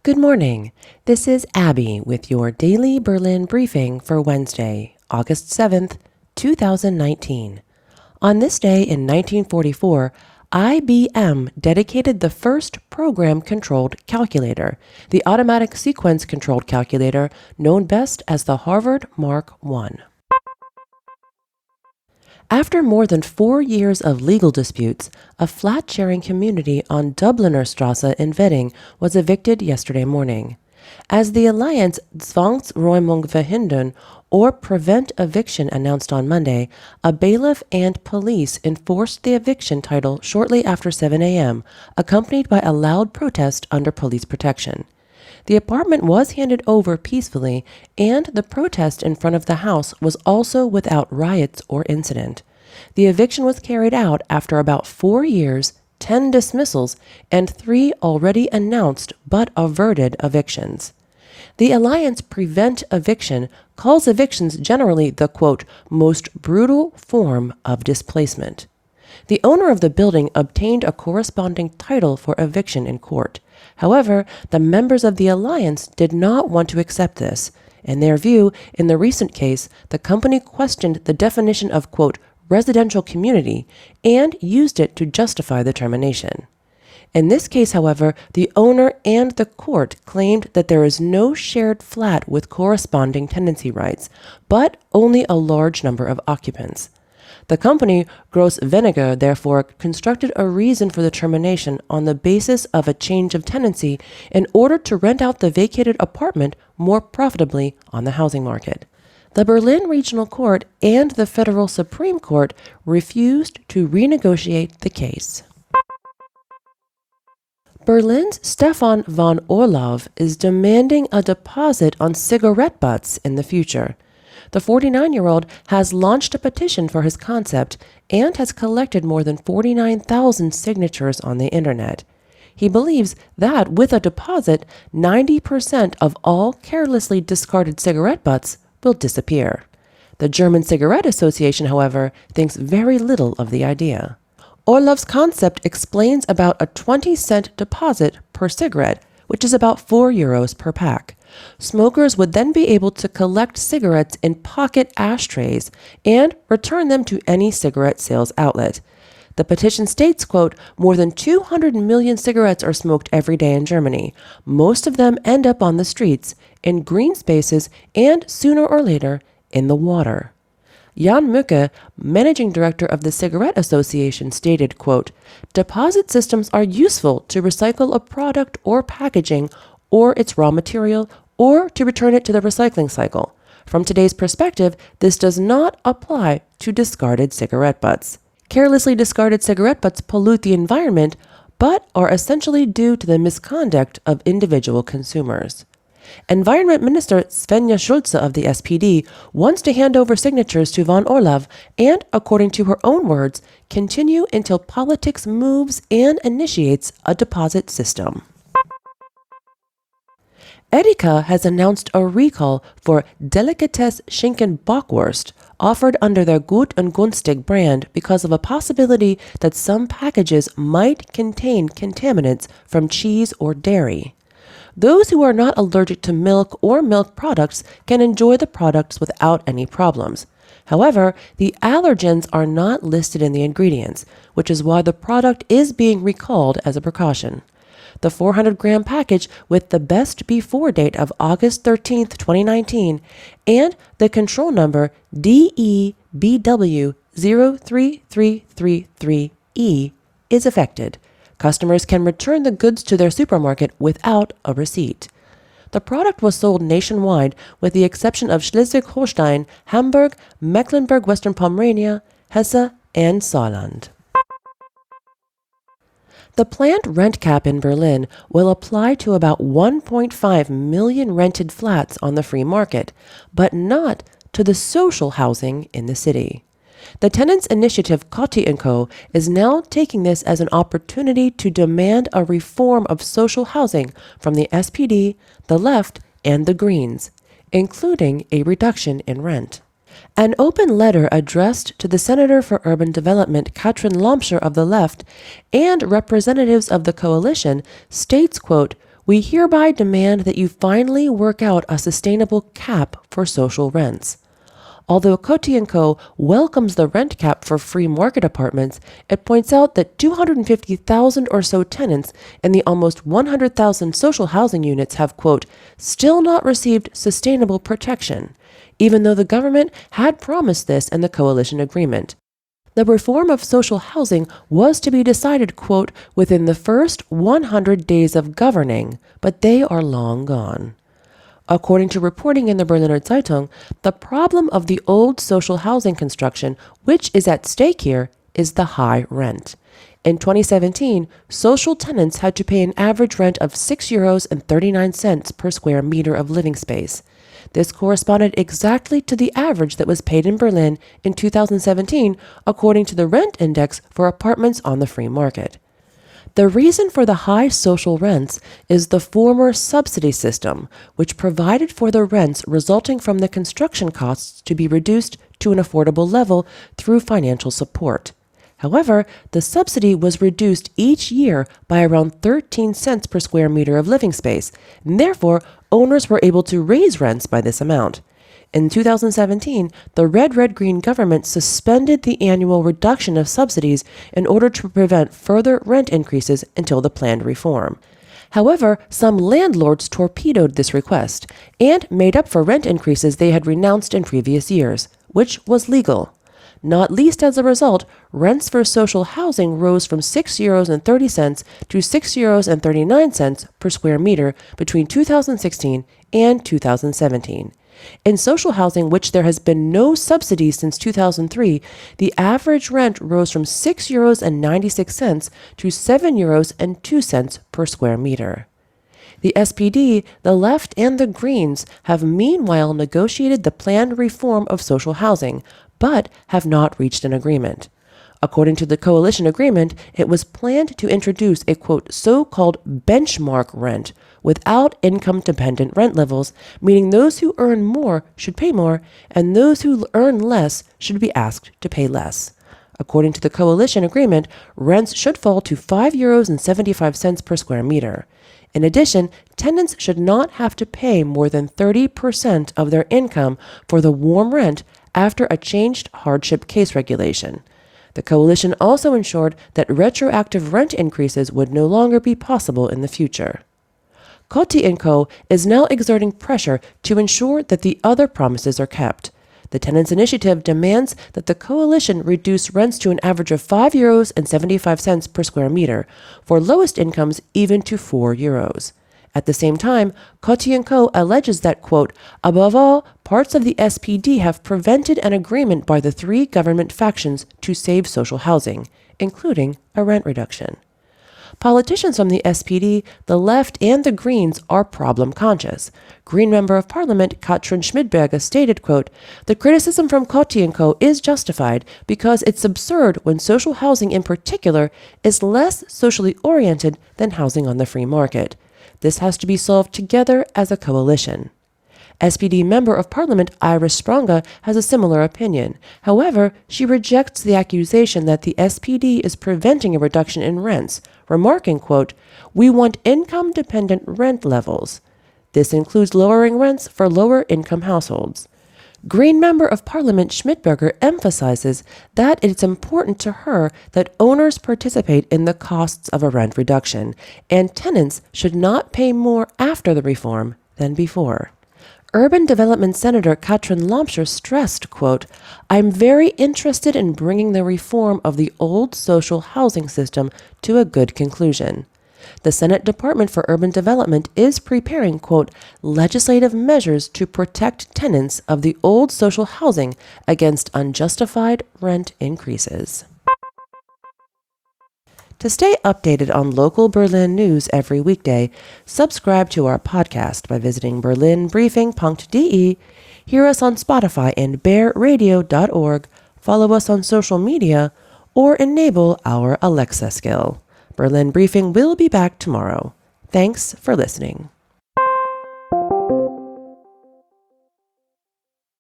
Good morning. This is Abby with your daily Berlin briefing for Wednesday, August 7th, 2019. On this day in 1944, IBM dedicated the first program-controlled calculator, the automatic sequence-controlled calculator known best as the Harvard Mark I. After more than 4 years of legal disputes, a flat-sharing community on Dublinerstrasse in Wedding was evicted yesterday morning. As the Alliance Zwangsräumung verhindern, or Prevent Eviction, announced on Monday, a bailiff and police enforced the eviction title shortly after 7 a.m., accompanied by a loud protest under police protection. The apartment was handed over peacefully, and the protest in front of the house was also without riots or incident. The eviction was carried out after about 4 years, 10 dismissals, and 3 already announced but averted evictions. The Alliance Prevent Eviction calls evictions generally the, quote, most brutal form of displacement. The owner of the building obtained a corresponding title for eviction in court. However, the members of the Alliance did not want to accept this. In their view, in the recent case, the company questioned the definition of, quote, residential community and used it to justify the termination. In this case, however, the owner and the court claimed that there is no shared flat with corresponding tenancy rights, but only a large number of occupants. The company, Gross Weniger, therefore constructed a reason for the termination on the basis of a change of tenancy in order to rent out the vacated apartment more profitably on the housing market. The Berlin Regional Court and the Federal Supreme Court refused to renegotiate the case. Berlin's Stefan von Orlov is demanding a deposit on cigarette butts in the future. The 49-year-old has launched a petition for his concept and has collected more than 49,000 signatures on the internet. He believes that with a deposit, 90% of all carelessly discarded cigarette butts will disappear. The German Cigarette Association, however, thinks very little of the idea. Orlov's concept explains about a 20-cent deposit per cigarette, which is about €4 per pack. Smokers would then be able to collect cigarettes in pocket ashtrays and return them to any cigarette sales outlet. The petition states, quote, more than 200 million cigarettes are smoked every day in Germany. Most of them end up on the streets, in green spaces, and sooner or later, in the water. Jan Mücke, managing director of the Cigarette Association, stated, quote, deposit systems are useful to recycle a product or packaging or its raw material or to return it to the recycling cycle. From today's perspective, this does not apply to discarded cigarette butts. Carelessly discarded cigarette butts pollute the environment, but are essentially due to the misconduct of individual consumers. Environment Minister Svenja Schulze of the SPD wants to hand over signatures to von Orlov and, according to her own words, continue until politics moves and initiates a deposit system. Edeka has announced a recall for Delikatess Schinken Bockwurst offered under their Gut und Günstig brand because of a possibility that some packages might contain contaminants from cheese or dairy. Those who are not allergic to milk or milk products can enjoy the products without any problems. However, the allergens are not listed in the ingredients, which is why the product is being recalled as a precaution. The 400-gram package with the best before date of August 13, 2019, and the control number DEBW03333E is affected. Customers can return the goods to their supermarket without a receipt. The product was sold nationwide with the exception of Schleswig-Holstein, Hamburg, Mecklenburg-Western Pomerania, Hesse, and Saarland. The planned rent cap in Berlin will apply to about 1.5 million rented flats on the free market, but not to the social housing in the city. The tenants' initiative Coty & Co. is now taking this as an opportunity to demand a reform of social housing from the SPD, the left, and the Greens, including a reduction in rent. An open letter addressed to the Senator for Urban Development Katrin Lomscher of the left and representatives of the coalition states, quote, We hereby demand that you finally work out a sustainable cap for social rents. Although Coty & Co. welcomes the rent cap for free market apartments, it points out that 250,000 or so tenants in the almost 100,000 social housing units have, quote, still not received sustainable protection, even though the government had promised this in the coalition agreement. The reform of social housing was to be decided, quote, within the first 100 days of governing, but they are long gone. According to reporting in the Berliner Zeitung, the problem of the old social housing construction, which is at stake here, is the high rent. In 2017, social tenants had to pay an average rent of €6.39 per square meter of living space. This corresponded exactly to the average that was paid in Berlin in 2017, according to the rent index for apartments on the free market. The reason for the high social rents is the former subsidy system, which provided for the rents resulting from the construction costs to be reduced to an affordable level through financial support. However, the subsidy was reduced each year by around 13 cents per square meter of living space, and therefore owners were able to raise rents by this amount. In 2017, the red-green government suspended the annual reduction of subsidies in order to prevent further rent increases until the planned reform. However, some landlords torpedoed this request and made up for rent increases they had renounced in previous years, which was legal. Not least as a result, rents for social housing rose from €6.30 to €6.39 per square meter between 2016 and 2017. In social housing, which there has been no subsidy since 2003, the average rent rose from €6.96 to €7.02 per square meter. The SPD, the Left, and the Greens have meanwhile negotiated the planned reform of social housing, but have not reached an agreement. According to the coalition agreement, it was planned to introduce a, quote, so-called benchmark rent without income-dependent rent levels, meaning those who earn more should pay more, and those who earn less should be asked to pay less. According to the coalition agreement, rents should fall to €5.75 per square meter. In addition, tenants should not have to pay more than 30% of their income for the warm rent after a changed hardship case regulation. The coalition also ensured that retroactive rent increases would no longer be possible in the future. Coty & Co. is now exerting pressure to ensure that the other promises are kept. The tenants' initiative demands that the coalition reduce rents to an average of €5.75 per square meter, for lowest incomes even to €4. At the same time, Coty & Co. alleges that, quote, above all, parts of the SPD have prevented an agreement by the three government factions to save social housing, including a rent reduction. Politicians from the SPD, the Left, and the Greens are problem-conscious. Green Member of Parliament Katrin Schmidberger stated, quote, the criticism from Coty & Co. is justified because it's absurd when social housing in particular is less socially oriented than housing on the free market. This has to be solved together as a coalition. SPD Member of Parliament Iris Spranger has a similar opinion. However, she rejects the accusation that the SPD is preventing a reduction in rents, remarking, quote, we want income-dependent rent levels. This includes lowering rents for lower-income households. Green Member of Parliament Schmidberger emphasizes that it's important to her that owners participate in the costs of a rent reduction, and tenants should not pay more after the reform than before. Urban Development Senator Katrin Lomscher stressed, quote, I'm very interested in bringing the reform of the old social housing system to a good conclusion. The Senate Department for Urban Development is preparing, quote, legislative measures to protect tenants of the old social housing against unjustified rent increases. To stay updated on local Berlin news every weekday, subscribe to our podcast by visiting berlinbriefing.de, hear us on Spotify and bearradio.org, follow us on social media, or enable our Alexa skill. Berlin Briefing will be back tomorrow. Thanks for listening.